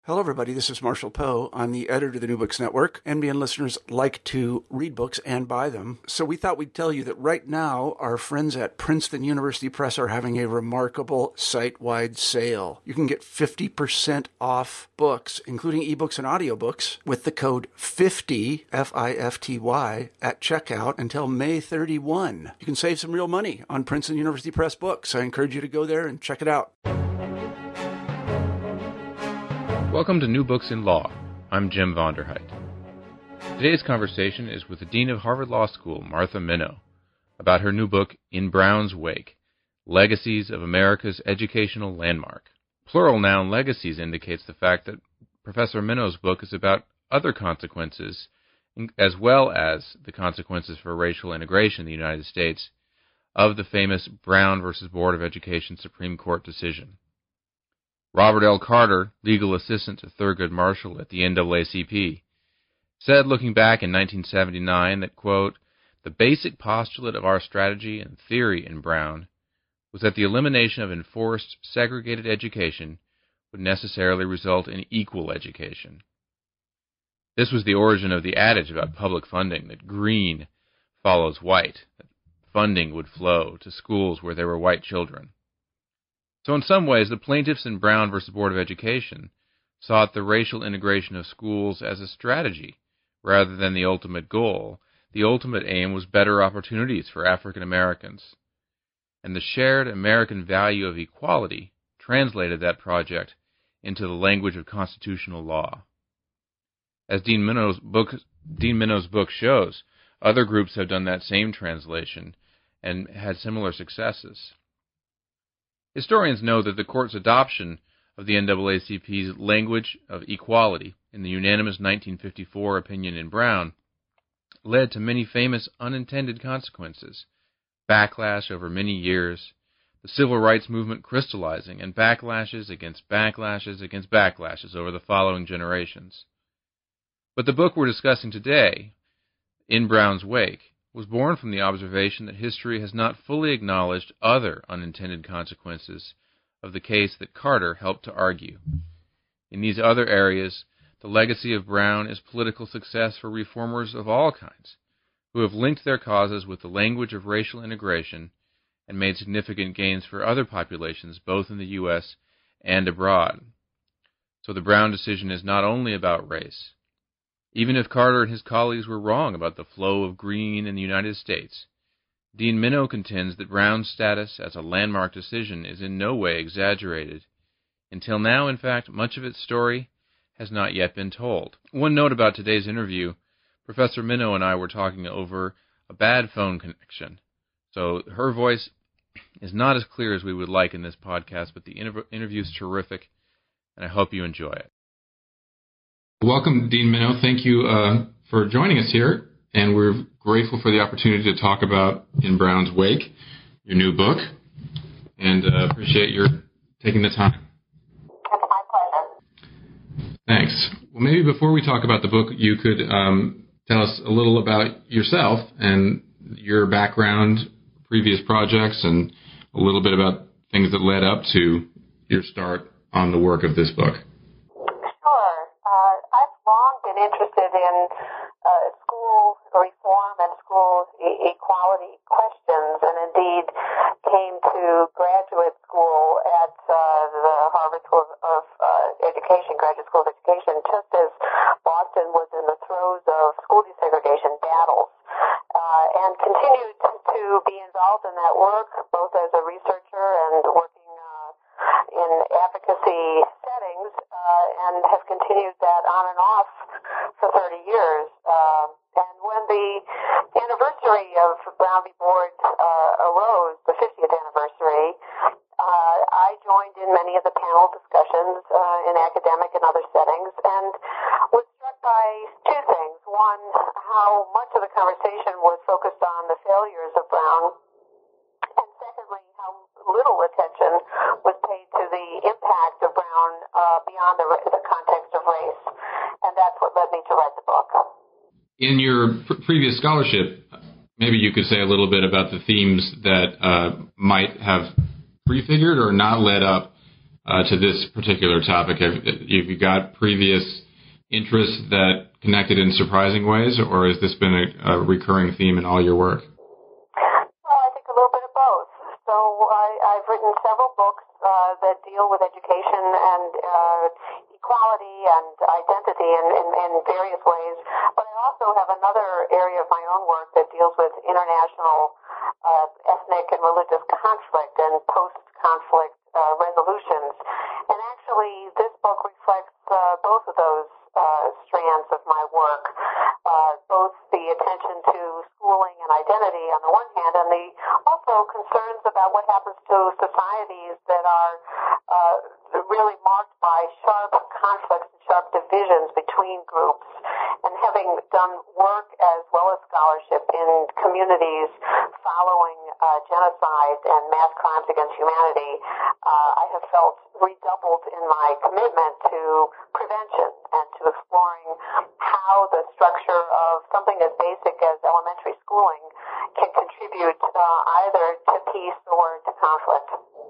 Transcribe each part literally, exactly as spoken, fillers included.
Hello, everybody. This is Marshall Poe. I'm the editor of the New Books Network. N B N listeners like to read books and buy them. So we thought we'd tell you that right now, our friends at Princeton University Press are having a remarkable site-wide sale. You can get fifty percent off books, including ebooks and audiobooks, with the code fifty, F I F T Y, at checkout until May thirty-first. You can save some real money on Princeton University Press books. I encourage you to go there and check it out. Welcome to New Books in Law. I'm Jim Vonderheit. Today's conversation is with the Dean of Harvard Law School, Martha Minow, about her new book, In Brown's Wake, Legacies of America's Educational Landmark. Plural noun legacies indicates the fact that Professor Minow's book is about other consequences, as well as the consequences for racial integration in the United States, of the famous Brown versus Board of Education Supreme Court decision. Robert L. Carter, legal assistant to Thurgood Marshall at the N double A C P, said looking back in nineteen seventy-nine that, quote, the basic postulate of our strategy and theory in Brown was that the elimination of enforced segregated education would necessarily result in equal education. This was the origin of the adage about public funding, that green follows white, that funding would flow to schools where there were white children. So in some ways, the plaintiffs in Brown versus Board of Education sought the racial integration of schools as a strategy rather than the ultimate goal. The ultimate aim was better opportunities for African Americans. And the shared American value of equality translated that project into the language of constitutional law. As Dean Minow's book, Dean Minow's book shows, other groups have done that same translation and had similar successes. Historians know that the court's adoption of the N double A C P's language of equality in the unanimous nineteen fifty-four opinion in Brown led to many famous unintended consequences, backlash over many years, the civil rights movement crystallizing, and backlashes against backlashes against backlashes over the following generations. But the book we're discussing today, In Brown's Wake, was born from the observation that history has not fully acknowledged other unintended consequences of the case that Carter helped to argue. In these other areas, the legacy of Brown is political success for reformers of all kinds, who have linked their causes with the language of racial integration and made significant gains for other populations, both in the U S and abroad. So the Brown decision is not only about race. Even if Carter and his colleagues were wrong about the flow of green in the United States, Dean Minow contends that Brown's status as a landmark decision is in no way exaggerated. Until now, in fact, much of its story has not yet been told. One note about today's interview, Professor Minow and I were talking over a bad phone connection, so her voice is not as clear as we would like in this podcast, but the inter- interview is terrific, and I hope you enjoy it. Welcome, Dean Minow. Thank you uh, for joining us here, and we're grateful for the opportunity to talk about In Brown's Wake, your new book, and uh, appreciate your taking the time. It's my pleasure. Thanks. Well, maybe before we talk about the book, you could um, tell us a little about yourself and your background, previous projects, and a little bit about things that led up to your start on the work of this book. Interested in uh, school reform and school e- equality questions, and indeed came to graduate school at uh, the Harvard School of uh, Education, Graduate School of Education, just as Boston was in the throes of school desegregation battles, uh, and continued to be involved in that work, both as a researcher and working uh, in advocacy settings, uh, and have continued that on and off for thirty years. Uh, and when the anniversary of Brown v. Board uh, arose, the fiftieth anniversary, uh, I joined in many of the panel discussions uh, in academic and other settings, and was struck by two things. One, how much of the conversation was focused on the failures of Brown, and secondly, how little attention was paid to the impact of Brown uh, beyond the, the context of race. And that's what led me to write the book. In your pr- previous scholarship, maybe you could say a little bit about the themes that uh, might have prefigured or not led up uh, to this particular topic? Have, have you got previous interests that connected in surprising ways, or has this been a, a recurring theme in all your work? Well, I think a little bit of both. So I, I've written several books uh, that deal with education and uh, equality and identity in, in, in various ways, but I also have another area of my own work that deals with international uh, ethnic and religious conflict and post-conflict uh, resolutions. And actually, this book reflects uh, both of those uh, strands of my work, uh, both the attention to schooling and identity on the one hand, and the also concerns about what happens to societies that are uh, really marked by sharp conflicts and sharp divisions between groups. And having done work as well as scholarship in communities following uh, genocide and mass crimes against humanity, uh, I have felt redoubled in my commitment to prevention and to exploring how the structure of something as basic as elementary schooling can contribute uh, either to peace or to conflict.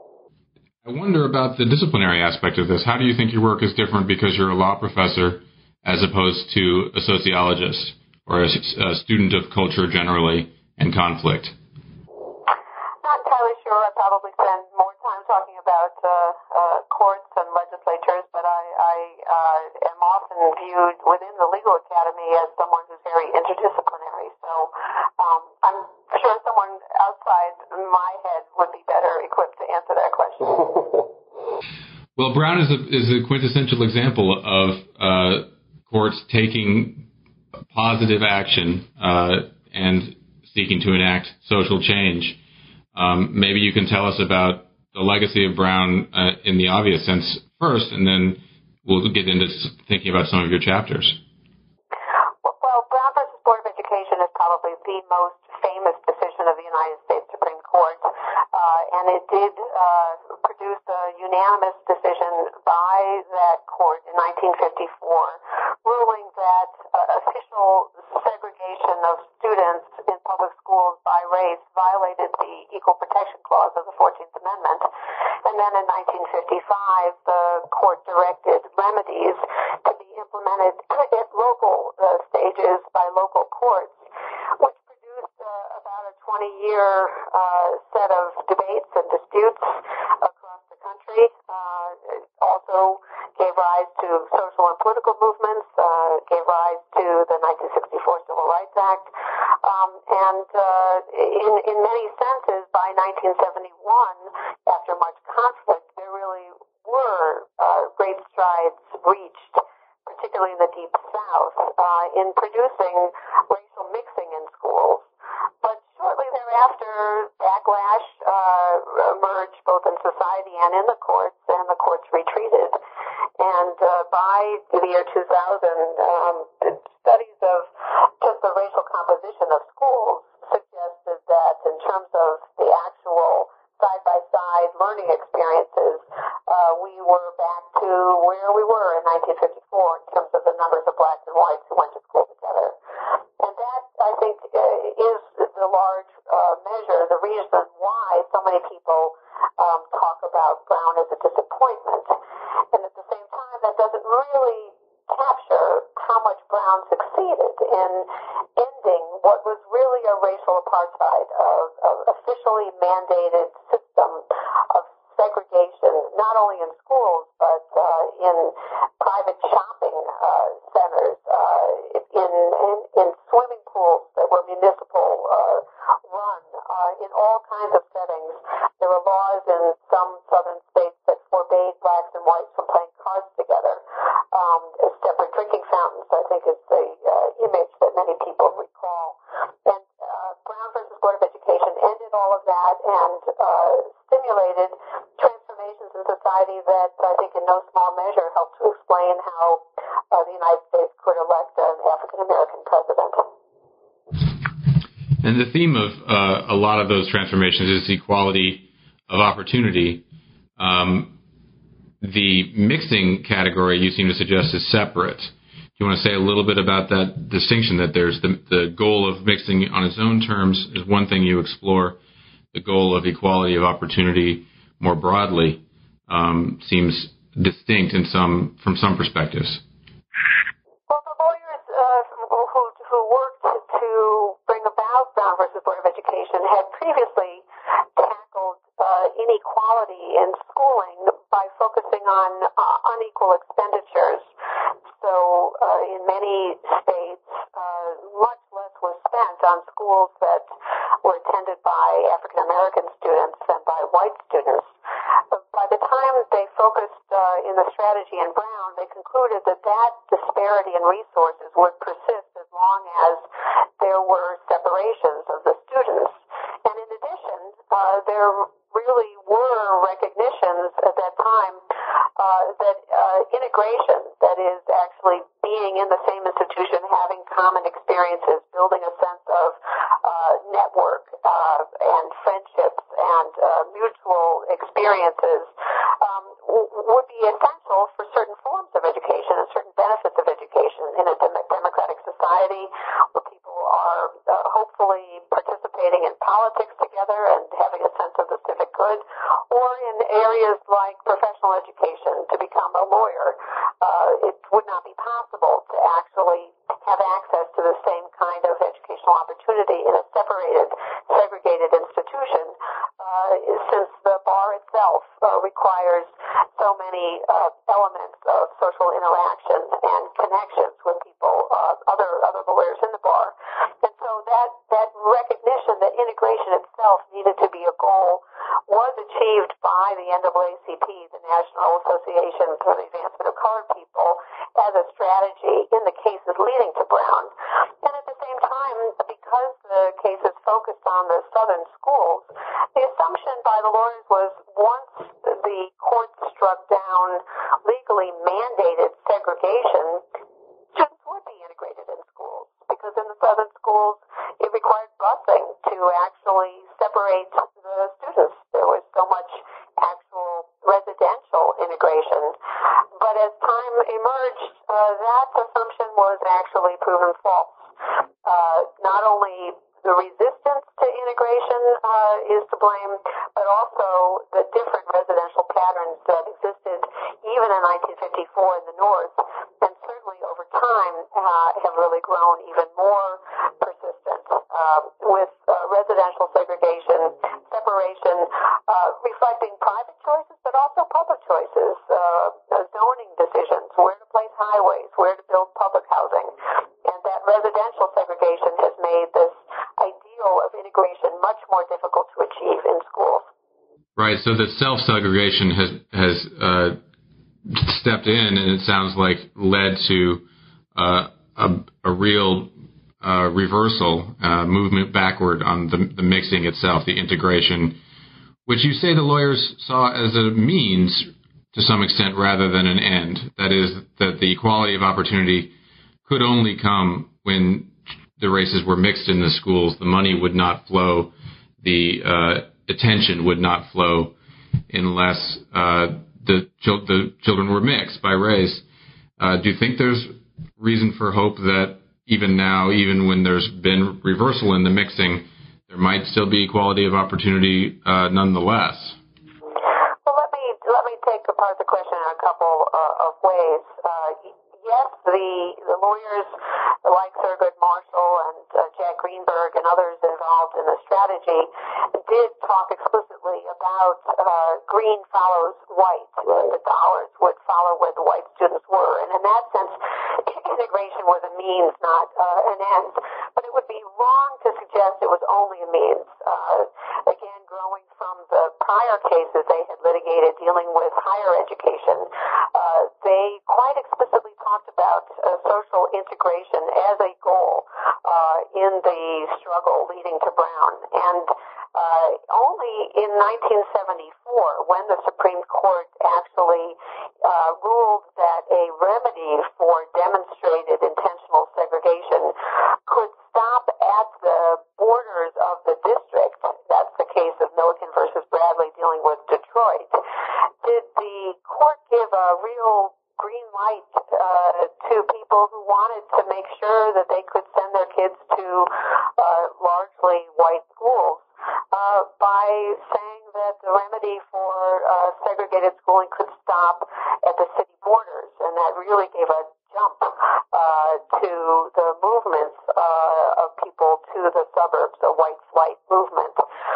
I wonder about the disciplinary aspect of this. How do you think your work is different because you're a law professor as opposed to a sociologist or a, a student of culture generally and conflict? Not entirely sure. I probably spend more time talking about uh, uh, courts and legislatures, but I, I uh, am often viewed within the legal academy as someone who's very interdisciplinary. So um, I'm sure someone outside my head would be better equipped to answer that question. Well, Brown is a, is a quintessential example of uh, courts taking positive action uh, and seeking to enact social change. Um, maybe you can tell us about the legacy of Brown uh, in the obvious sense first, and then we'll get into thinking about some of your chapters. Well, Brown versus Board of Education is probably the most famous decision of the United States Supreme Court, uh, and it did uh, produce a unanimous decision by that court in nineteen fifty-four, ruling that uh, official segregation of students in public schools by race violated the Equal Protection Clause of the fourteenth Amendment. And then in nineteen fifty-five, the court directed remedies to be implemented at local uh, stages by local courts, which produced uh, about a twenty-year uh, set of debates and disputes across the country. Uh, it also gave rise to social and political movements, uh, gave rise to the nineteen sixty-four Civil Rights Act, um, and uh, in, in many senses, by nineteen seventy-one, after much conflict, there really were uh, great strides reached, particularly in the Deep South, uh, in producing racial mixing in schools. But shortly thereafter, backlash uh, emerged both in society and in the courts, and the courts retreated. And uh, by the year two thousand, um, studies of just the racial composition of schools suggested that in terms of the actual side-by-side learning experiences, uh, we were back to where we were in nineteen fifty-four in terms of the numbers of blacks and whites who went to school together. And that, I think, uh, is the large uh, measure, the reason why so many people um, talk about Brown as a disappointment. And at the same time, that doesn't really capture how much Brown succeeded in ending what was really a racial apartheid, of, of officially mandated system of segregation, not only in schools, but uh, in private shopping uh, centers, uh, in, in, in swimming pools that were municipal uh, run, uh, in all kinds of settings. There were laws in some southern states that forbade blacks and whites from playing cards together. Um, separate drinking fountains, I think, is the uh, image that many people recall. And uh, Brown versus Board of Education ended all of that and uh, stimulated transformations in society that I think in no small measure helped to explain how uh, the United States could elect an African-American president. And the theme of uh, a lot of those transformations is equality of opportunity. Um, the mixing category you seem to suggest is separate. Do you want to say a little bit about that distinction, that there's the, the goal of mixing on its own terms is one thing you explore, the goal of equality of opportunity more broadly um, seems distinct in some from some perspectives. Well, the lawyers uh, who, who worked to bring about Brown versus Board of Education had previously tackled uh, inequality in schooling by focusing on uh, unequal expenditures. So uh, in many states, uh, much less was spent on schools that were attended by African American students than by white students. But by the time they focused uh, in the strategy in Brown, they concluded that that disparity in resources would persist as long as there were separations of the students. And in addition, uh, there really were recognitions at that time uh, that uh, integration, that is actually being in the same institution, having common experiences, building a sense of uh, network uh, and friendships and uh, mutual experiences um, w- would be essential for certain forms of education and certain benefits of education in a dem- democratic society where people are uh, hopefully participating in politics together and having a sense of the civic good, or in areas like professional education to become a lawyer. Uh, it would not be possible to actually have access to the same kind of educational opportunity in a separated, segregated institution, uh, since the bar itself uh, requires so many uh, elements of social interaction and connections with people, uh, other other lawyers in the bar. And so that, that recognition that integration itself needed to be a goal was achieved by the N double A C P, the National Association for the Advancement of Colored People, as a strategy in the cases leading to Brown. And at the same time, because the cases focused on the southern schools, the assumption by the lawyers was once the court struck down legally mandated segregation, students would be integrated in schools, because in the southern schools it required busing to actually separate the students. There was so much actual residential integration. But as time emerged, uh, that assumption was actually proven false. Uh, not only the resistance to integration uh, is to blame, but also the different residential patterns that existed even in nineteen fifty-four in the North, and certainly over time uh, have really grown even more persistent, uh, with uh, residential segregation, separation, uh, reflecting private choices, but also public choices, uh, zoning decisions, where to place highways, where to build public housing. And that residential segregation has made this ideal of integration much more difficult to achieve in schools. Right. So the self-segregation has has uh, stepped in, and it sounds like led to uh, a, a real uh, reversal, uh, movement backward on the, the mixing itself, the integration, which you say the lawyers saw as a means to some extent rather than an end. That is, that the equality of opportunity could only come when the races were mixed in the schools. The money would not flow, the uh, attention would not flow unless uh, the, chil- the children were mixed by race. Uh, do you think there's reason for hope that even now, even when there's been reversal in the mixing, there might still be equality of opportunity uh, nonetheless? Well, let me let me take apart the question in a couple uh, of ways. Uh, yes, the the lawyers like Thurgood Marshall and uh, Jack Greenberg and others involved in the strategy did talk explicitly about uh, green follows white. Right. The dollars would follow where the white students were. And in that sense, integration was a means, not uh, an end. But it would be wrong to suggest it was only a means. Uh, again, growing from the prior cases they had litigated dealing with higher education, uh, they quite explicitly talked about uh, social integration as a goal uh, in the struggle leading to Brown. And uh, only in nineteen seventy-four, when the Supreme Court actually uh, ruled that a remedy for demonstrated intentional segregation could stop at the borders of the district, that's the case of Milliken versus Bradley dealing with Detroit, did the court give a real green light uh, to people who wanted to make sure that they could send their kids to uh, largely white schools uh, by saying that the remedy for uh, segregated schooling jump uh, to the movements uh, of people to the suburbs, a white flight movement.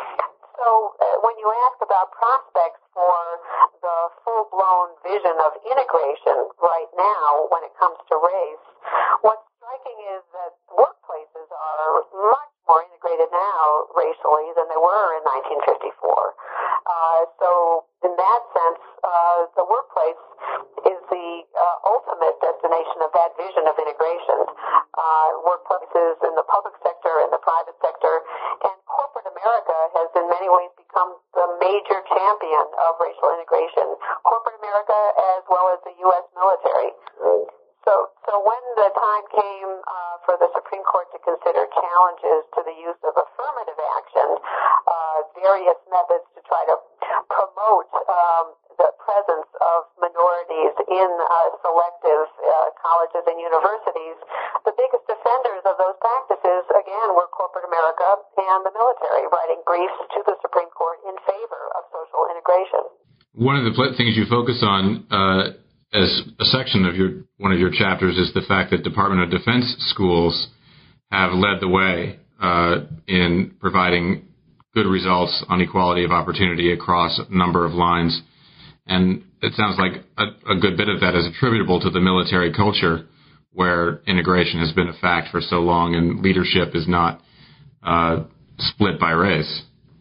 So uh, when you ask about prospects for the full-blown vision of integration right now when it comes to race, what's striking is that workplaces are much more integrated now racially than they were in nineteen fifty-four. Uh, so in that sense, uh, the workplace is the uh, ultimate destination of that vision of integration. Uh, workplaces in the public sector and the private sector, and corporate America has in many ways become the major champion of racial integration. Corporate America as well as the U S military. Right. So, so when the time came uh, for the Supreme Court to consider challenges to the use of affirmative action, uh, various methods to try to promote um, the presence of minorities in uh, selective uh, colleges and universities, the biggest offenders of those practices, again, were corporate America and the military, writing briefs to the Supreme Court in favor of social integration. One of the things you focus on uh as a section of your one of your chapters is the fact that Department of Defense schools have led the way uh, in providing good results on equality of opportunity across a number of lines. And it sounds like a, a good bit of that is attributable to the military culture, where integration has been a fact for so long and leadership is not uh, split by race.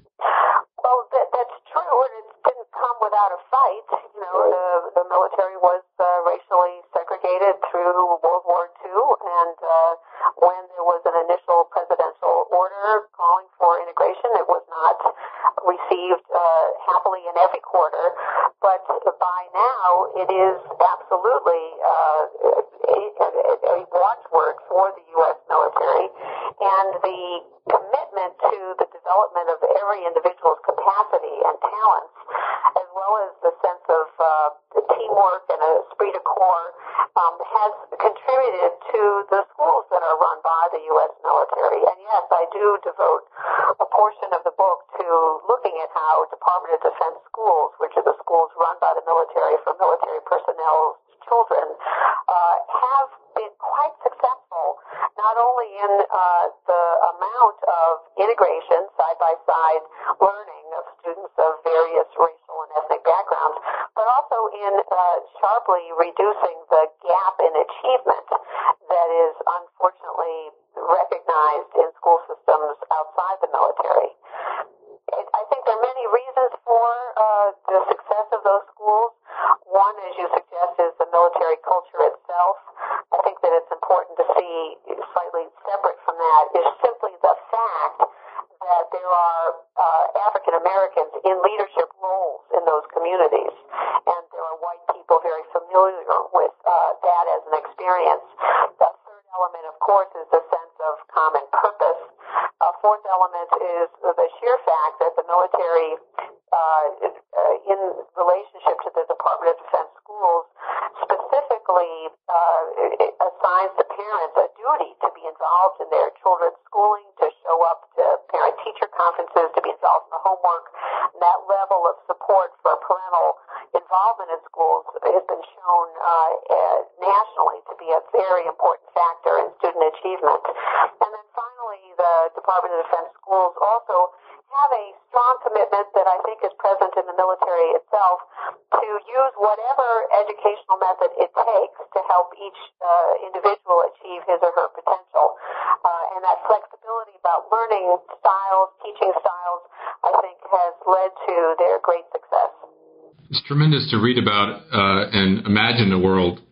Well, that, that's true, and it didn't come without a fight. You know, the, the military was uh, racially segregated through World War Two, and uh, when there was an initial presidential order calling for integration, it was not received uh, happily in every quarter. But by now, it is absolutely uh, a, a watchword for the U S military, and the commitment to the development of every individual's capacity and talents, as well as the sense of uh, teamwork and a esprit de corps, um, has contributed to the schools that are run by the U S military. And yes, I do devote a portion of the book to looking at how Department of Defense schools, which are the schools run by the military for military personnel's children, uh, have been quite successful, not only in uh, the amount of integration, side-by-side learning of students of various racial and ethnic backgrounds, but also in uh, sharply reducing the gap in achievement that is unfortunately recognized in school systems outside the military. It, I think there are many reasons for uh, the success of those schools. One, as you suggest, is the military culture itself. I think that it's important to see, slightly separate from that, is simply the fact that there are uh, African Americans in leadership roles in those communities, and there are white people very familiar with uh, that as an experience. The third element, of course, is the sense of common purpose. A fourth element is the sheer fact that the military, uh, in relationship to the Department of Defense schools, specifically uh, assigns to parents a duty to be involved in their children's schooling, to show up to parent-teacher conferences, to be involved in the homework. And that level of support for parental involvement in schools has been shown uh, nationally to be a very important factor in student achievement. And then finally, the Department of Defense schools also have a strong commitment that I think is present in the military itself to use whatever educational method it takes to help each uh, individual achieve his or her potential. Uh, and that flexibility about learning styles, teaching styles, I think has led to their great success. It's tremendous to read about uh, and imagine a world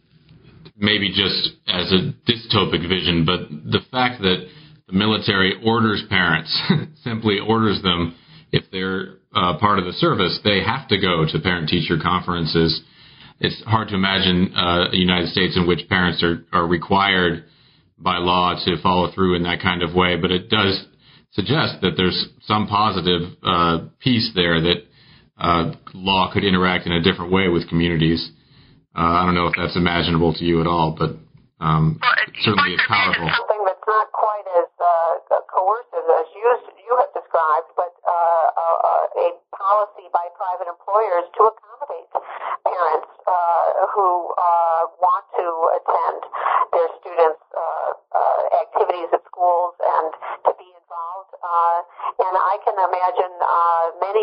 maybe just as a dystopic vision, but the fact that the military orders parents, simply orders them, if they're uh, part of the service, they have to go to parent-teacher conferences. It's hard to imagine uh, a United States in which parents are, are required by law to follow through in that kind of way, but it does suggest that there's some positive uh, piece there that uh, law could interact in a different way with communities. Uh, I don't know if that's imaginable to you at all, but um, certainly it's powerful. Something that's not quite as uh, coercive as you, you have described, but uh, uh, a policy by private employers to accommodate parents uh, who uh, want to attend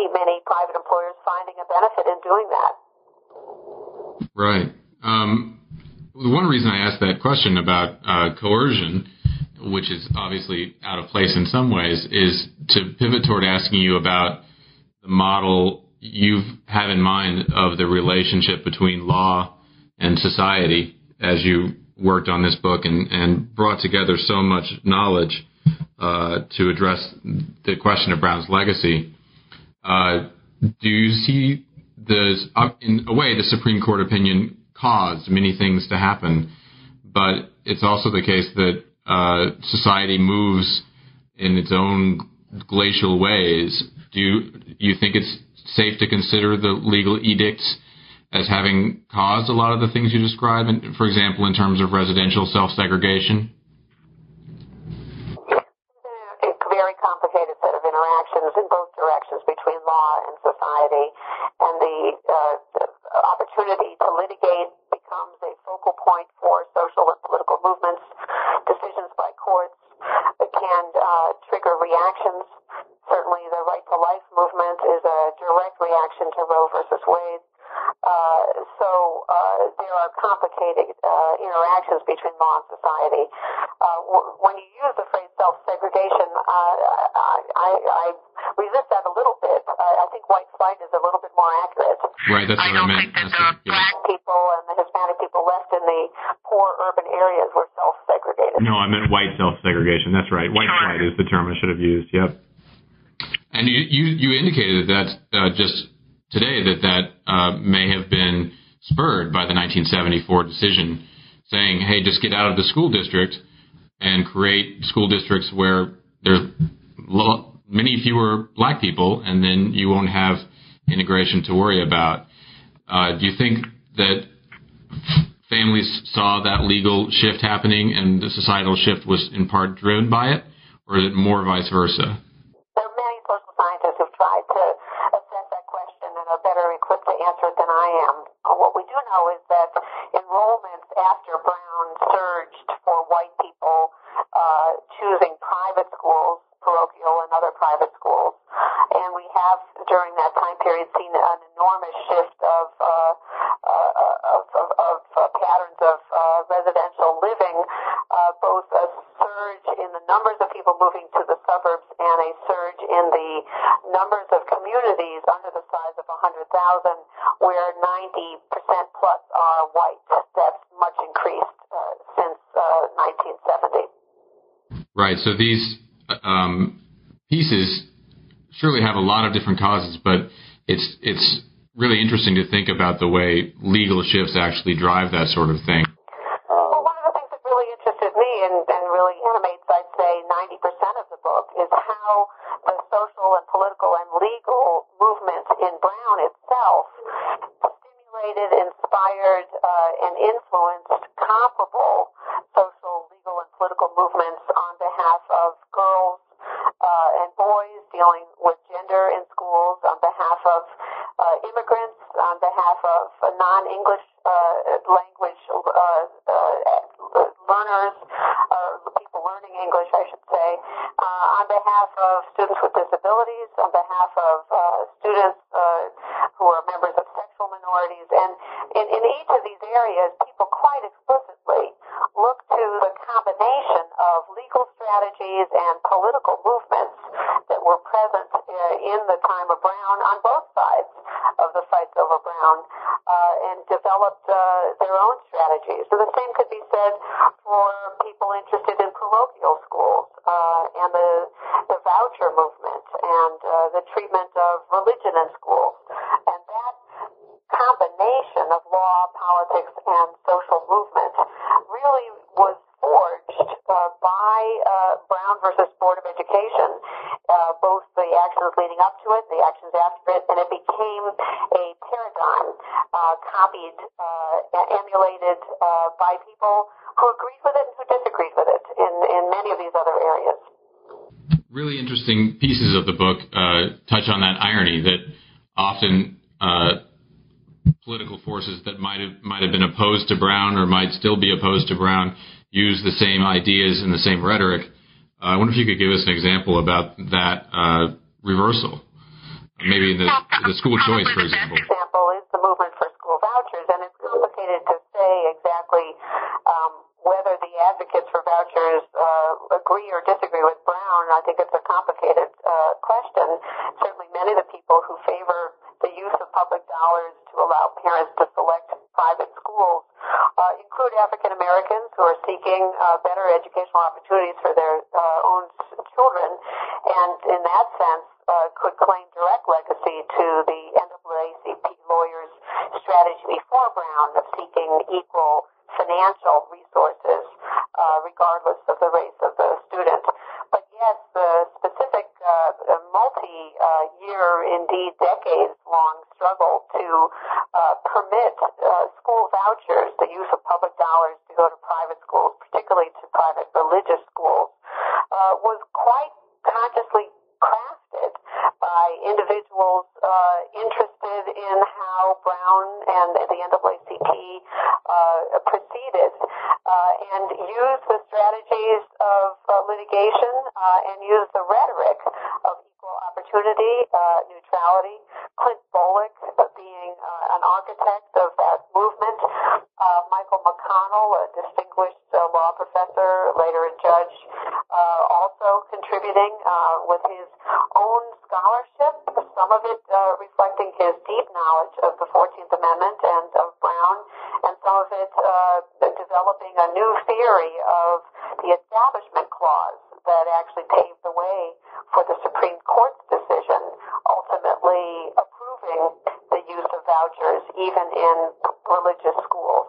many private employers finding a benefit in doing that. Right. Um, one reason I asked that question about uh, coercion, which is obviously out of place in some ways, is to pivot toward asking you about the model you have in mind of the relationship between law and society as you worked on this book and, and brought together so much knowledge uh, to address the question of Brown's legacy. Uh, do you see, the, in a way, the Supreme Court opinion caused many things to happen, but it's also the case that uh, society moves in its own glacial ways? Do you, you think it's safe to consider the legal edicts as having caused a lot of the things you describe, in, for example, in terms of residential self-segregation? A very complicated set of interactions in both directions between law and society, and the, uh, the opportunity to litigate becomes a focal point for social and political movements. Decisions by courts can uh, trigger reactions. Certainly the right to life movement is a direct reaction to Roe versus Wade. Uh, so uh, there are complicated uh, interactions between law and society. Uh, w- when you use the phrase self-segregation, uh, I, I, I resist that a little bit. Uh, I think white flight is a little bit more accurate. Right, that's what I, I don't meant. think that that's the black yeah. people and the Hispanic people left in the poor urban areas were self-segregated. No, I meant white self-segregation. That's right. White sure. flight is the term I should have used. Yep. And you you, you indicated that uh, just today that that uh, may have been spurred by the nineteen seventy-four decision saying, hey, just get out of the school district and create school districts where there's lo- many fewer black people, and then you won't have integration to worry about. Uh, do you think that families saw that legal shift happening and the societal shift was in part driven by it, or is it more vice versa? There are many social scientists who've tried to assess that question and are better equipped to answer it than I am. Uh, what we do know is that enrollments after Brown surged for white people uh, choosing private schools, parochial and other private schools. And we have, during that time period, seen an enormous shift of uh, uh, of, of, of uh, patterns of uh, residential living, uh, both a surge in the numbers of people moving to the suburbs and a surge in the numbers of communities under the size of one hundred thousand, where ninety percent plus are white. That's much increased uh, since uh, nineteen seventy. Right. So these um, pieces surely have a lot of different causes, but it's it's really interesting to think about the way legal shifts actually drive that sort of thing. Well, one of the things that really interested me and, and really animates, I'd say, ninety percent of the book is how the social and political and legal movement in Brown itself stimulated, inspired, uh, and influenced comparable social, legal, and political movements on behalf of girls uh, and boys dealing with gender in schools, on behalf of uh, immigrants, on behalf of uh, non-English uh, language uh, uh, learners, or people learning English, I should say, uh, on behalf of students with disabilities, on behalf of uh, students uh, who are members of sexual minorities. And in, in each of these areas, people quite explicitly look to the combination of legal strategies and political movements that were present uh, in the time of Brown on both sides of the fights over Brown, uh, and developed uh, their own strategies. So the same could be said for people interested in parochial schools uh, and the, the voucher movement and uh, the treatment of religion in schools. And that combination of law, politics, and social movement really was forged uh, by uh, Brown versus Board of Education, uh, both the actions leading up to it, the actions after it, and it became a paradigm uh, copied, uh, emulated uh, by people who agreed with it and who disagreed with it in, in many of these other areas. Really interesting pieces of the book uh, touch on that irony that often uh, political forces that might have might have been opposed to Brown or might still be opposed to Brown use the same ideas and the same rhetoric. Uh, I wonder if you could give us an example about that uh, reversal. maybe the, the school choice, for example. The example is the movement for school vouchers, and it's complicated to say exactly um, whether the advocates for vouchers uh, agree or disagree with Brown. I think it's a complicated uh, question. Certainly many of the people who favor the use of public dollars to allow parents to select private schools uh, include African Americans who are seeking uh, better educational opportunities for their uh, own children, and in that sense uh, could claim direct legacy to the N double A C P lawyers' strategy before Brown of seeking equal financial resources uh, regardless of the race of the student. But yes, the specific uh, multi-year, uh, indeed decades-long struggle to uh, permit uh, school vouchers, the use of public dollars to go to private schools, particularly to private religious schools, uh, was quite consciously crafted by individuals uh, interested in how Brown and the N double A C P uh, proceeded uh, and used the strategies of uh, litigation uh, and used the rhetoric of equal opportunity, uh, neutrality. Clint Bolick uh, being uh, an architect of that movement, uh, Michael McConnell, a distinguished uh, law professor, later a judge, uh, also contributing uh, with his own scholarship, some of it uh, reflecting his deep knowledge of the fourteenth Amendment and of Brown, and some of it uh, developing a new theory of the Establishment Clause that actually paved the way for the Supreme Court's decision, ultimately approving the use of vouchers even in religious schools.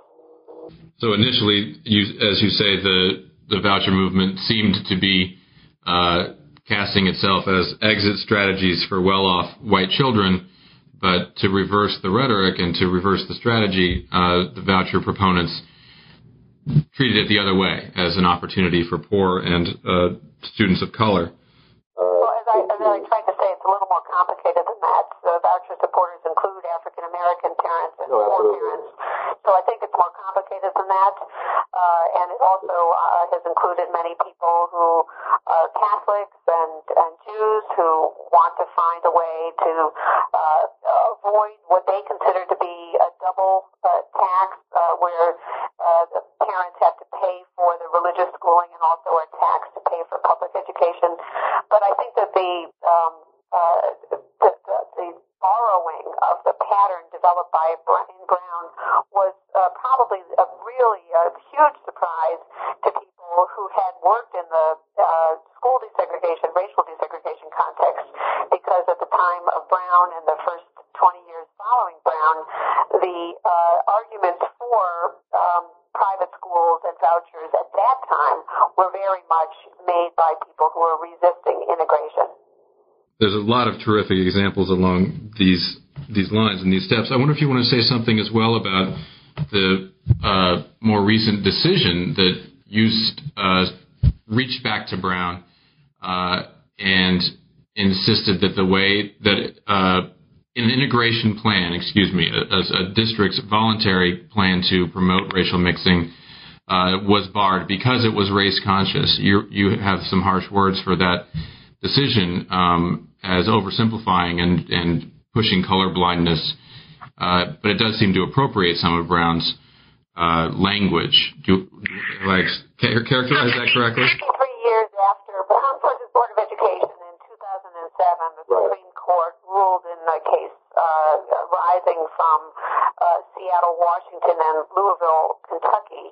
So initially, you, as you say, the, the voucher movement seemed to be uh, casting itself as exit strategies for well-off white children, but to reverse the rhetoric and to reverse the strategy, uh, the voucher proponents treated it the other way, as an opportunity for poor and uh, students of color. Well, as I, as I tried to say, it's a little more complicated than that. The voucher supporters include African American parents and no, poor parents. So I think it's more complicated than that. Uh, and it also uh, has included many people who are Catholics and, and Jews who want to find a way to uh, avoid what they consider to be a double uh, tax, uh, where uh, the parents have to pay for the religious schooling and also are taxed to pay for public education. But I think that the um, uh, the, the, the borrowing of the pattern developed by in Brown was uh, probably a really a huge surprise to people who had worked in the uh, school desegregation, racial desegregation context, because at the time of Brown and the first twenty years following Brown, the uh, arguments for um, private schools and vouchers at that time were very much made by people who were resisting integration. There's a lot of terrific examples along these these lines and these steps. I wonder if you want to say something as well about the uh, more recent decision that used uh, reached back to Brown uh, and insisted that the way that uh, an integration plan, excuse me, a, a district's voluntary plan to promote racial mixing uh, was barred because it was race conscious. You you have some harsh words for that decision um, as oversimplifying and, and pushing color blindness, uh, but it does seem to appropriate some of Brown's uh, language. Do you like characterize that correctly? Three years after Brown versus Board of Education in two thousand seven, the Supreme Court ruled in the case uh, arising from uh, Seattle, Washington, and Louisville, Kentucky.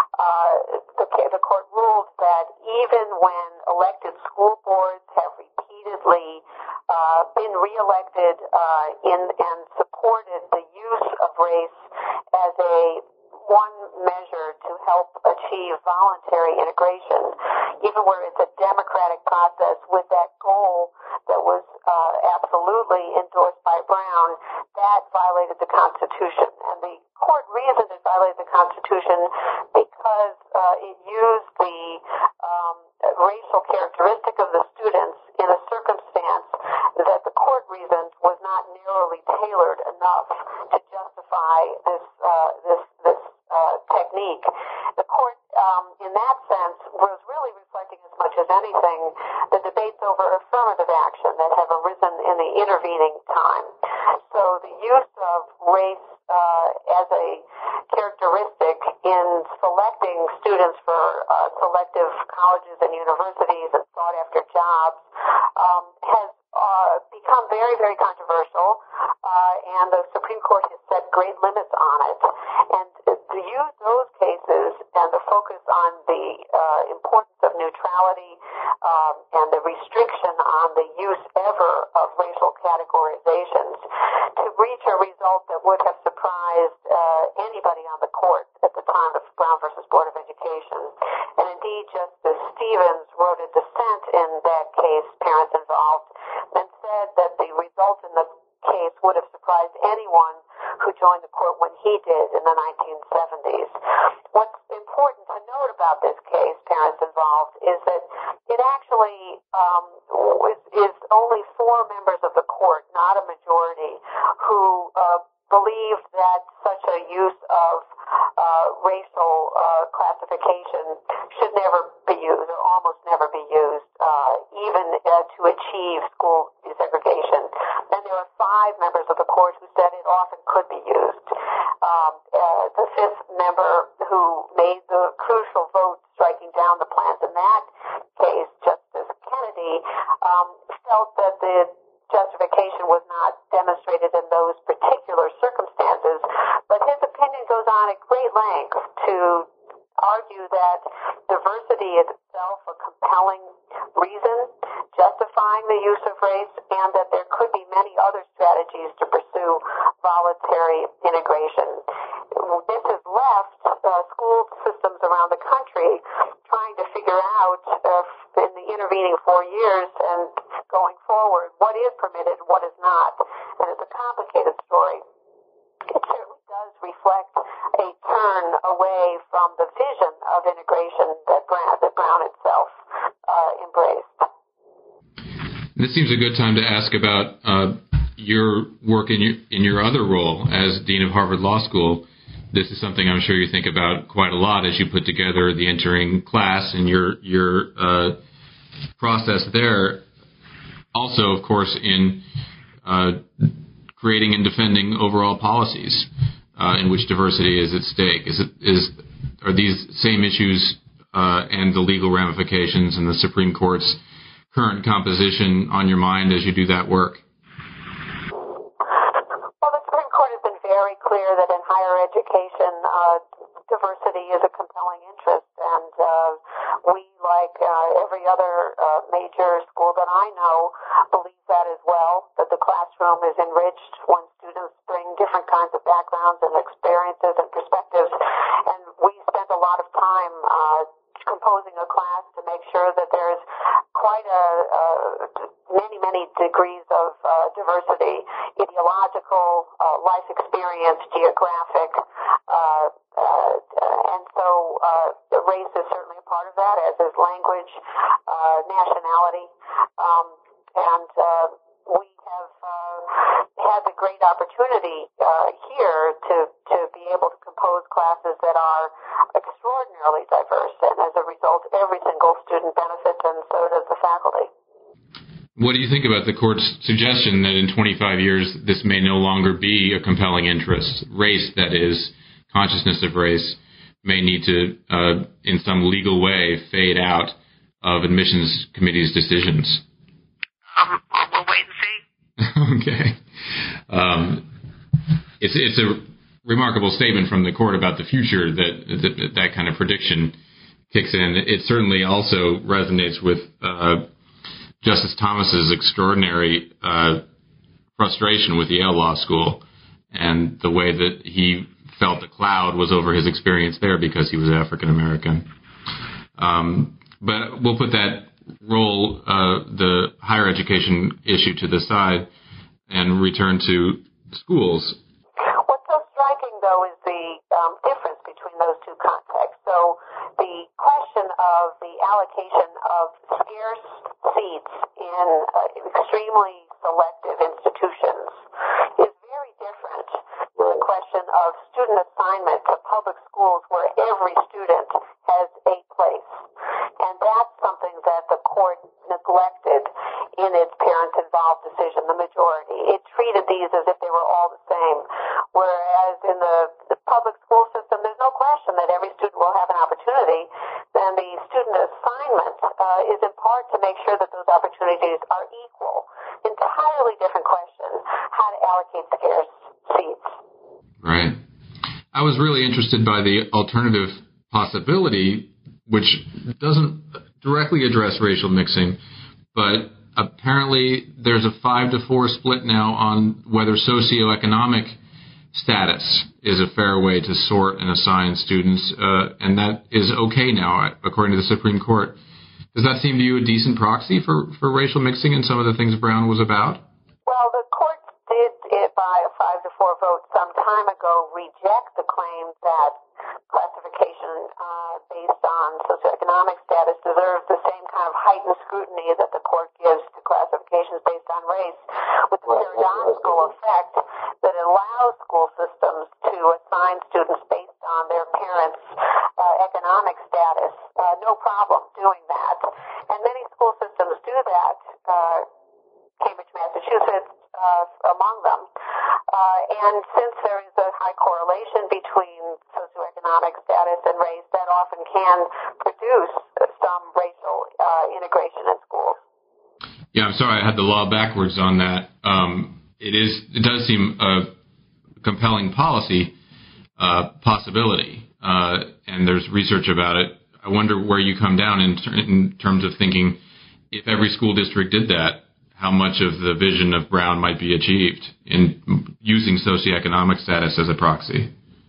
Uh, the, the court ruled that even when elected school boards have repeatedly uh, been reelected uh, in and supported the use of race as a one measure to help achieve voluntary integration, even where it's a democratic process with that goal that was uh, absolutely endorsed by Brown, that violated the Constitution. And the court reasoned it violated the Constitution because uh, it used the um, racial characteristic of the students in a circumstance that the court reasoned was not narrowly tailored enough to justify this uh, this this uh, technique. The court, um, in that sense, was really reflecting as much as anything the debates over affirmative action that have arisen in in the intervening time. So the use of race uh, as a characteristic in selecting students for uh, selective colleges and universities and sought-after jobs um, has uh, become very, very controversial, uh, and the Supreme Court has set great limits on it. And to use those cases and the focus on the uh, importance of neutrality um, and the restriction on the use ever of racial categorizations to reach a result that would have surprised uh, anybody on the court at the time of Brown versus Board of Education. And indeed, Justice Stevens wrote a dissent in that case, parents involved, and said that the result in the case would have surprised anyone who joined the court when he did in the nineteen seventies. What's important to note about this case, parents involved, is that it actually um, is, is only four members of the court, not a majority, who uh, believed that such a use of uh, racial uh, classification should never be used, or almost never be used, uh, even uh, to achieve school desegregation. And there are five members of the court who said it often could be used. Um, uh, the fifth member who made the crucial vote striking down the plans in that case, Justice Kennedy, um, felt that the justification was not demonstrated in those particular circumstances, but his opinion goes on at great length to argue that diversity is itself a compelling reason justifying the use of race, and that there could be many other strategies to pursue voluntary integration. This has left uh, school systems around the country trying to figure out uh, in the intervening four years and going forward what is permitted, what is not. And it's a complicated story. It certainly does reflect a turn away from the vision of integration that Brown, that Brown itself uh, embraced. This seems a good time to ask about uh, your work in your, in your other role as Dean of Harvard Law School. This is something I'm sure you think about quite a lot as you put together the entering class and your your uh, process there. Also, of course, in uh, creating and defending overall policies uh, in which diversity is at stake. Is it is are these same issues uh, and the legal ramifications and the Supreme Court's current composition on your mind as you do that work? Well, the Supreme Court has been very clear that in higher education, uh, diversity is a compelling interest, and uh, we, like uh, every other uh, major school that I know, believe that as well, that the classroom is enriched when students bring different kinds of backgrounds and experiences and perspectives, and we spent a lot of time uh, composing a class to make sure that there's quite a, uh, many, many degrees of uh, diversity, ideological, uh, life experience, geographic, uh, uh, and so uh, the race is certainly a part of that, as is language, uh, nationality, um, and uh, we have uh, had the great opportunity uh, here to, to be able to compose classes that are extraordinarily diverse, and as a result, every single student benefits, and so does the faculty. What do you think about the court's suggestion that in twenty-five years this may no longer be a compelling interest? Race, that is, consciousness of race, may need to, uh, in some legal way, fade out of admissions committees' decisions. Um, we'll wait and see. Okay. Um, it's it's a remarkable statement from the court about the future that that, that kind of prediction kicks in. It certainly also resonates with uh, Justice Thomas's extraordinary uh, frustration with Yale Law School and the way that he felt the cloud was over his experience there because he was African American. Um, but we'll put that role, uh, the higher education issue, to the side and return to schools. What's so striking, though, is the um, difference between those two contexts. So the question of the allocation of scarce seats in uh, extremely selective institutions is very different than the question of student assignment to public schools where every student has a place. And that's something that the court neglected in its parent-involved decision. The community, then the student assignment uh, is in part to make sure that those opportunities are equal. Entirely different question, how to allocate scarce seats. Right. I was really interested by the alternative possibility, which doesn't directly address racial mixing, but apparently there's a five to four split now on whether socioeconomic status is a fair way to sort and assign students, uh, and that is okay now, according to the Supreme Court. Does that seem to you a decent proxy for, for racial mixing and some of the things Brown was about? Well, the court did, it by a five to four vote some time ago, reject the claim that classification uh, based on socioeconomic status deserves the same kind of heightened scrutiny that the court gives to classifications based on race, with the paradoxical effect that it allows school systems to assign students based on their parents' uh, economic status. Uh, no problem doing that. And many school systems do that, uh, Cambridge, Massachusetts, uh, among them. Uh, and since there is a high correlation between socioeconomic status and race, that often can produce some racial uh, integration in schools. Yeah, I'm sorry I had the law backwards on that. Um, it is, it does seem a compelling policy uh, possibility, uh, and there's research about it. I wonder where you come down in, ter- in terms of thinking if every school district did that, how much of the vision of Brown might be achieved in using socioeconomic status as a proxy.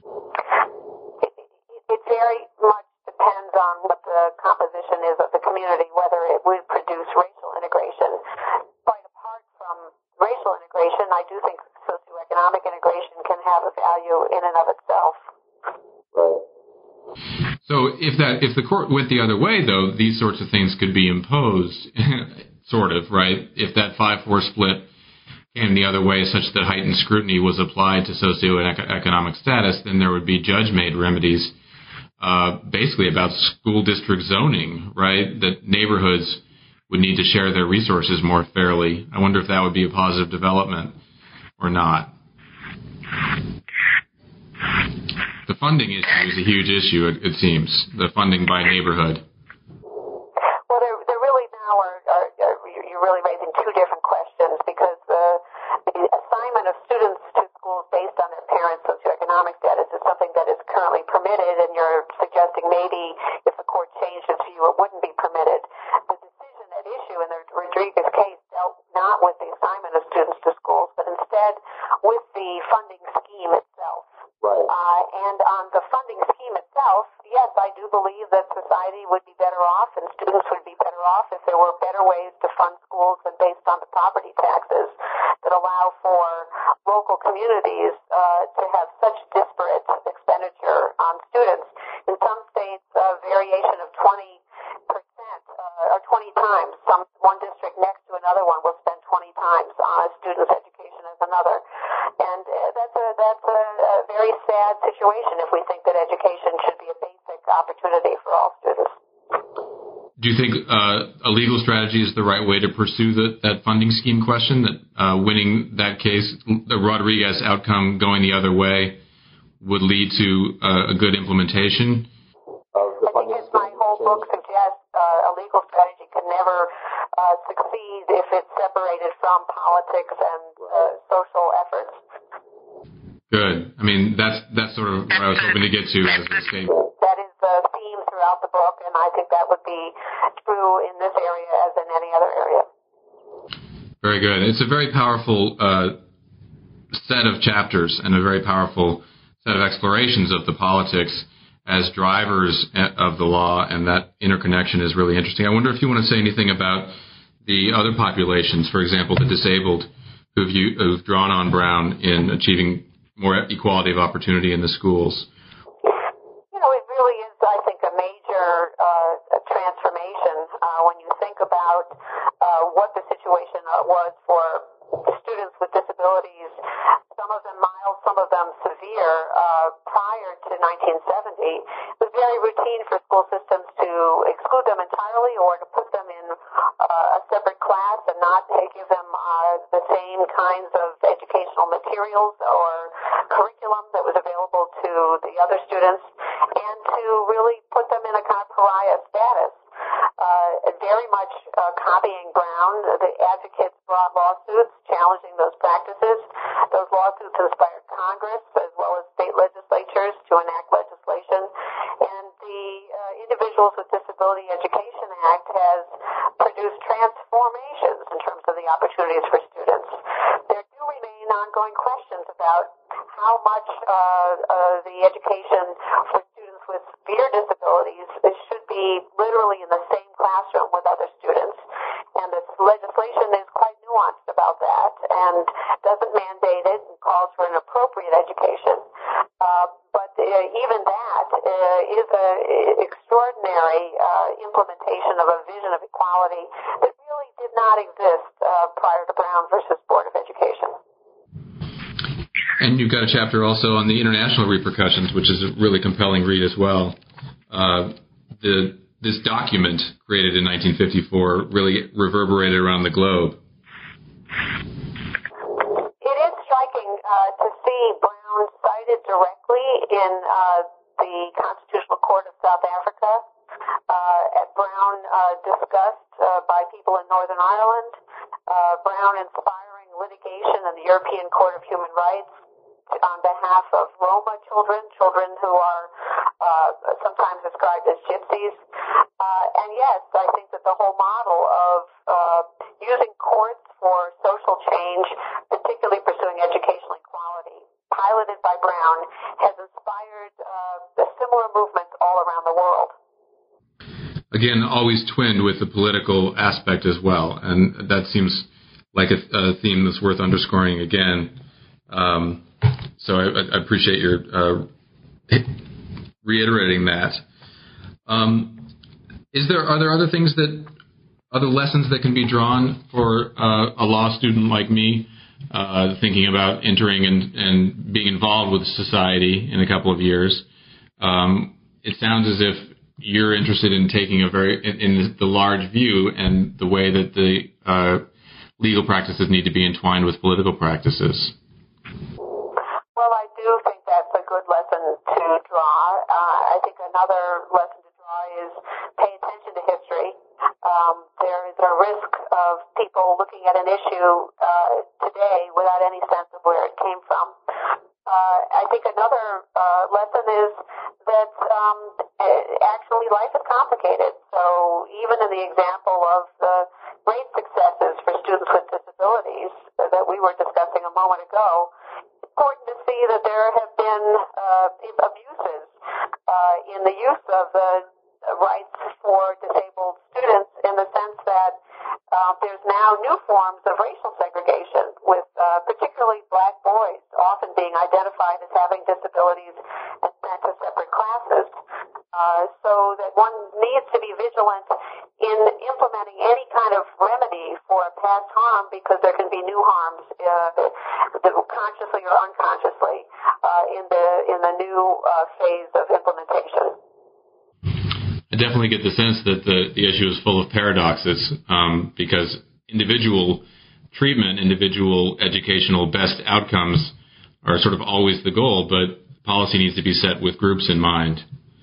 It very much depends on what the composition is of the community, whether it would produce racial integration. Quite apart from racial integration, I do think socioeconomic integration can have a value in and of itself. Right. So if that if the court went the other way, though, these sorts of things could be imposed, sort of, right? If that five four split came the other way such that heightened scrutiny was applied to socioeconomic status, then there would be judge-made remedies uh, basically about school district zoning, right, that neighborhoods would need to share their resources more fairly. I wonder if that would be a positive development or not. The funding issue is a huge issue, it, it seems, the funding by neighborhood. Well, there, there really now are, are, are, you're really raising two different questions, because the, the assignment of students to schools based on their parents' socioeconomic status is something that is currently permitted, and you're suggesting maybe if the court changed its view, it wouldn't be permitted. The decision at issue in the Rodriguez case dealt not with the assignment of students to schools, but instead with the funding scheme itself. Right. Uh, and on the funding scheme itself, yes, I do believe that society would be better off and students would be better off if there were better ways to fund schools than based on the property taxes that allow for local communities uh, to have such disparate expenditure on students. In some states, a variation of twenty percent uh, or twenty times. Some one district next to another one will spend twenty times on a student's education as another. And uh, that's a that's a, a very sad situation if we think that education should be a basic opportunity for all students. Do you think uh, a legal strategy is the right way to pursue the, that funding scheme question, that uh, winning that case, the Rodriguez outcome going the other way, would lead to uh, a good implementation? Of the I think, funding as my whole change? book suggests, uh, a legal strategy can never uh, succeed if it's separated from politics and uh, social efforts. Good. I mean, that's that's sort of what I was hoping to get to as the state. That is the theme throughout the book, and I think that would be true in this area as in any other area. Very good. It's a very powerful uh, set of chapters and a very powerful set of explorations of the politics as drivers of the law, and that interconnection is really interesting. I wonder if you want to say anything about the other populations, for example, the disabled, who've, you, who've drawn on Brown in achieving more equality of opportunity in the schools. You know, it really is, I think, a major uh, transformation uh, when you think about uh, what the situation was for students with disabilities, some of them mild, some of them severe, uh, prior to nineteen seventy. It was very routine for school systems to exclude them entirely or to put them in uh, a separate class and not give them uh, the same kinds of educational materials or curriculum that was available to the other students, and to really put them in a copying Brown. The advocates brought lawsuits challenging those practices. Those lawsuits inspired Congress as well as state legislatures to enact legislation. And the uh, Individuals with Disability Education Act has produced transformations in terms of the opportunities for students. There do remain ongoing questions about how much uh, uh, the education for students with severe disabilities should be literally in the same classroom with other students. And this legislation is quite nuanced about that and doesn't mandate it and calls for an appropriate education. Uh, but uh, even that uh, is an extraordinary uh, implementation of a vision of equality that really did not exist uh, prior to Brown versus Board of Education. And you've got a chapter also on the international repercussions, which is a really compelling read as well. Uh, the this document created in nineteen fifty-four really reverberated around the globe. It is striking uh, to see Brown cited directly in uh, the Constitutional Court of South Africa, uh, at Brown uh, discussed uh, by people in Northern Ireland, uh, Brown inspiring litigation in the European Court of Human Rights on behalf of Roma children, children who are uh, sometimes described as gypsies. Uh, and yes, I think that the whole model of uh, using courts for social change, particularly pursuing educational equality, piloted by Brown, has inspired uh, similar movements all around the world. Again, always twinned with the political aspect as well, and that seems like a, a theme that's worth underscoring again. Um, so I, I appreciate your uh, reiterating that. Um, is there are there other things that other lessons that can be drawn for uh, a law student like me, uh, thinking about entering and, and being involved with society in a couple of years? Um, it sounds as if you're interested in taking a very in, in the large view and the way that the uh, legal practices need to be entwined with political practices. Well, I do think that's a good lesson to draw. Uh, I think another lesson to draw is pay attention to history. Um, there is a risk of people looking at an issue uh, today without any sense of where it came from. Uh, I think another uh, lesson is that um, actually life is complicated. So even in the example of the great successes for students with disabilities that we were discussing a moment ago, it's important to see that there have been uh, abuses uh, in the use of the rights for disabled students, in the sense that uh, there's now new forms of racial segregation, with uh, particularly black boys often being identified as having disabilities and sent to separate classes. Uh, so that one needs to be vigilant in implementing any kind of remedy for past harm, because there can be new harms, uh, consciously or unconsciously, uh, in the in the new uh, phase of implementation. I definitely get the sense that the, the issue is full of paradoxes, um, because individual treatment, individual educational best outcomes are sort of always the goal, but policy needs to be set with groups in mind.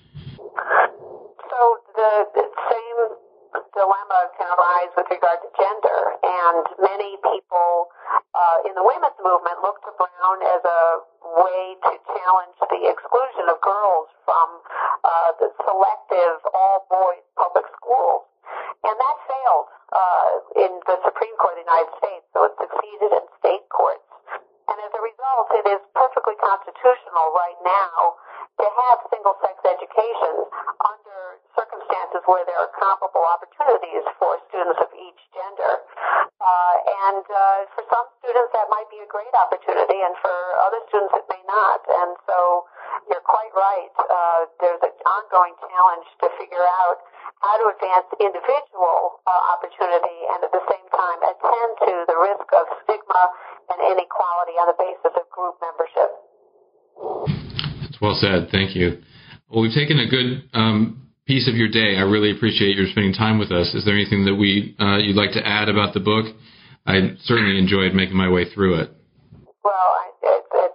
So the, the same dilemma can arise with regard to gender, and many people uh, in the women's movement look to Brown as a way to challenge the exclusion of girls from uh, the selective all-boys public schools. And that failed uh, in the Supreme Court of the United States, so it succeeded in state courts. And as a result, it is perfectly constitutional right now to have single-sex education under circumstances where there are comparable opportunities for students of each gender. Uh, and uh, for some students, that might be a great opportunity, and for other students, it may not. And so you're quite right. Uh, there's an ongoing challenge to figure out how to advance individual uh, opportunity and at the same time attend to the risk of stigma and inequality on the basis of group membership. That's well said. Thank you. Well, we've taken a good um, piece of your day. I really appreciate your spending time with us. Is there anything that we uh, you'd like to add about the book? I certainly enjoyed making my way through it. Well, I, it's, it's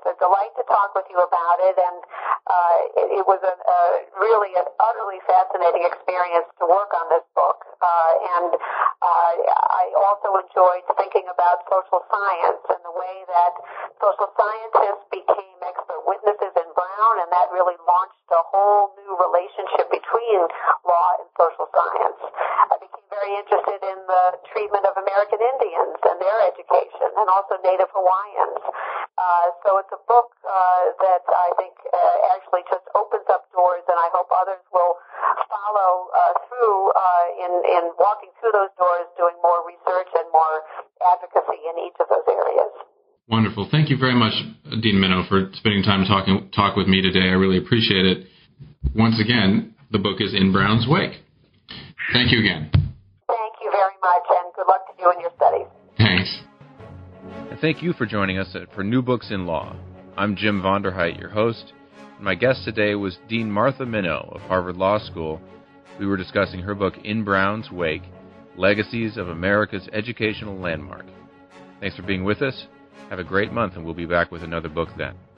a delight to talk with you about it, and uh, it, it was a, a really an utterly fascinating experience to work on this book. Uh, and uh, I also enjoyed thinking about social science and the way that social scientists became expert witnesses in Brown, and that really launched a whole new relationship between law and social science. I became very interested in the treatment of American Indians and their education, and also Native Hawaiians. Uh, so it's a book uh, that I think uh, actually just opens up doors, and I hope others will follow uh, through uh, in, in walking through those doors, doing more research and more advocacy in each of those areas. Wonderful. Thank you very much, Dean Minow, for spending time talking talk with me today. I really appreciate it. Once again, the book is In Brown's Wake. Thank you again. Thank you very much, and good luck to you in your studies. Thanks. And thank you for joining us for New Books in Law. I'm Jim Vonderheit, your host, and my guest today was Dean Martha Minow of Harvard Law School. We were discussing her book, In Brown's Wake, Legacies of America's Educational Landmark. Thanks for being with us. Have a great month, and we'll be back with another book then.